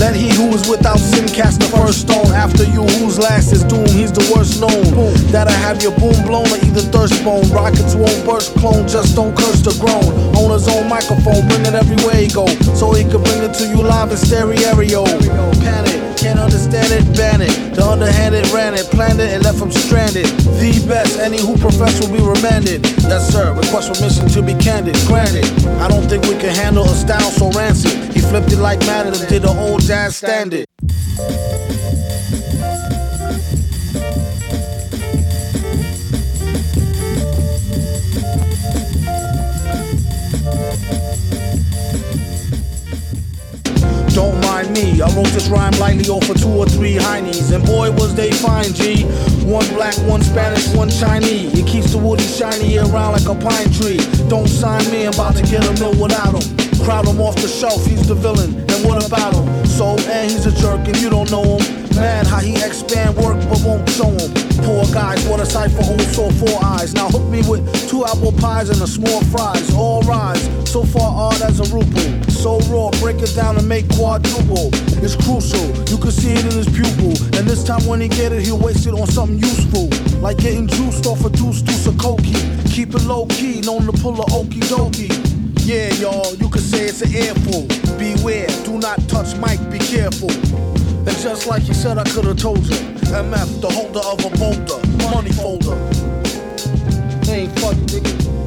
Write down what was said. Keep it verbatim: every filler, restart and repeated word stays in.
Let he who is without sin cast the first stone. After you, whose last is doomed, he's the worst known. That'll have your boom blown or either thirst bone. Rockets won't burst, clone, just don't curse the groan. On his own microphone, bring it everywhere he go, so he can bring it to you live in stereo. Panic, can't understand it, ban it. The underhanded ran it, planned it, and left him stranded. The best, any who profess will be remanded. Yes sir, request permission to be candid. Granted, I don't think we can handle a style so rancid. He flipped it like Madden and did the old jazz standard. Don't mind me, I wrote this rhyme lightly over two or three heinies, and boy was they fine, G. One black, one Spanish, one Chinese. It keeps the woody shiny year round like a pine tree. Don't sign me, I'm about to get a mill without him. Crowd him off the shelf, he's the villain, and what about him? So, and he's a jerk and you don't know him. Man, how he expand work but won't show him. Poor guys, what a sight for who saw four eyes. Now hook me with two apple pies and a small fries. All rise, so far odd as a ruple. So raw, break it down and make quadruple. It's crucial, you can see it in his pupil. And this time when he get it, he'll waste it on something useful. Like getting juiced off a deuce deuce of cokie. Keep it low key, known to pull a okie dokie. Yeah, y'all, you could say it's an earful. Beware, do not touch mic, be careful. And just like he said, I could've told you, M F, the holder of a boulder, money folder. Ain't funny, nigga.